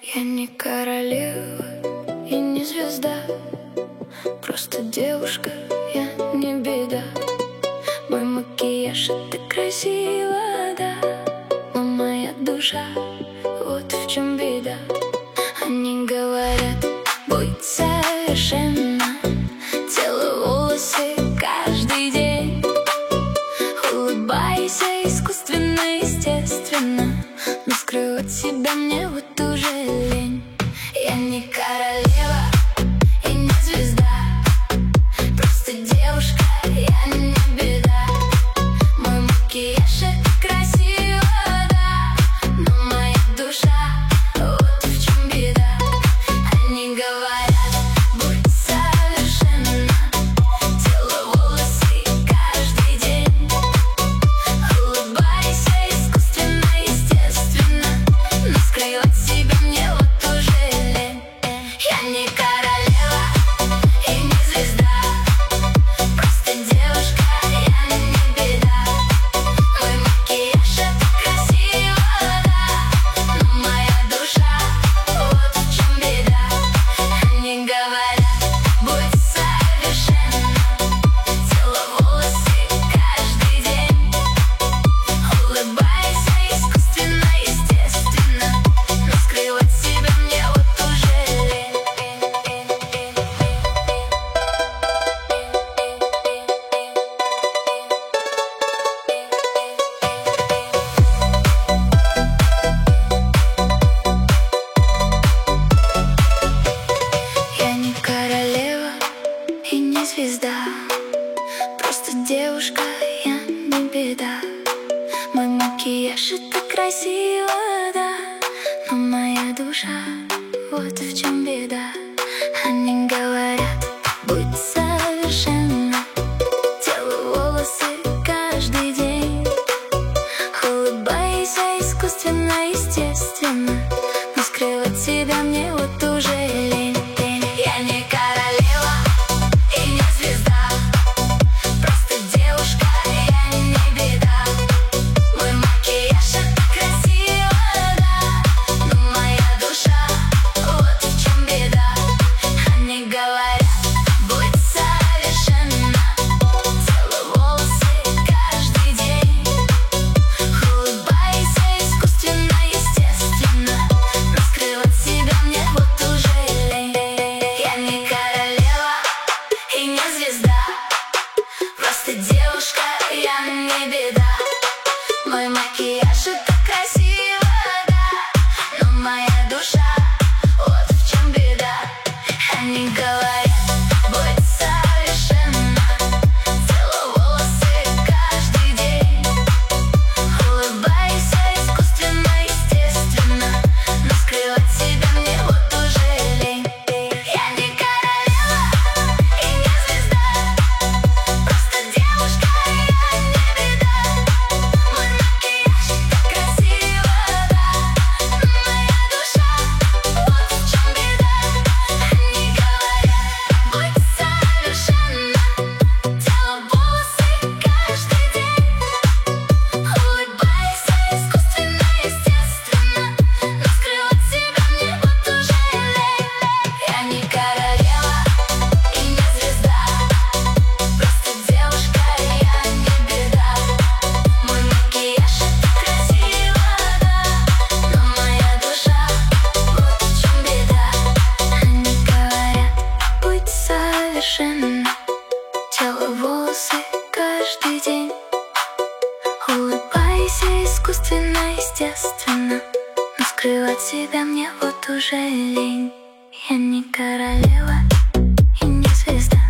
Я не королева и не звезда, просто девушка, я не беда. Мой макияж — это красиво, да, но моя душа, вот в чем беда. Они говорят, будь совершенна, тело, волосы каждый день. Улыбайся искусственно, естественно, но скрывать себя мне вот уже лень. Я не королева и не звезда, просто девушка, я не беда. Мой макияж — это красиво, да, но моя душа, вот в чем беда. Они говорят, будь совершенна, тело, волосы каждый день. Улыбайся искусственно, естественно, но скрывать себя мне вот уже лень. Я не королева и не звезда, просто девушка, я не беда. Мой макияж — это красиво, да, но моя душа, вот в чем беда. Они говорят, будь совершенна, тело, волосы каждый день. Улыбайся искусственно, естественно, но скрывать себя мне вот уже лень. Я не королева и не звезда, просто девушка, я не беда. Мой макияж — это красиво, да, но моя душа, вот в чем беда. Они говорят, будь совершенна, тело, волосы каждый день. Улыбайся искусственно, естественно, но скрывать себя мне вот уже лень. Я не королева и не звезда, просто девушка, я не беда. Мой макияж — это красиво, да, но моя душа, вот в чем беда. Они говорят, будь совершенна, тело, волосы каждый день. Улыбайся искусственно, естественно, но скрывать себя мне вот уже лень. Я не королева и не звезда, просто девушка, я не беда. Мой макияж — это красиво, да, но моя душа, вот в чем беда. Они говорят, будь совершенна, тело, волосы каждый день. Улыбайся искусственно, естественно, но скрывать себя мне вот уже лень. Я не королева и не звезда, просто девушка, я не беда. Мой макияж — это красиво, да, но моя душа, вот в чем беда. Они говорят, будь совершенна, тело, волосы каждый день. Улыбайся искусственно, естественно, но скрывать себя мне вот уже лень. Я не королева и не звезда, просто девушка, я не беда. Мой макияж — это красиво, да, но моя душа, вот в чем беда. Они говорят, будь совершенна, тело, волосы каждый день. Улыбайся искусственно, естественно, но скрывать себя мне вот уже лень. Я не королева и не звезда.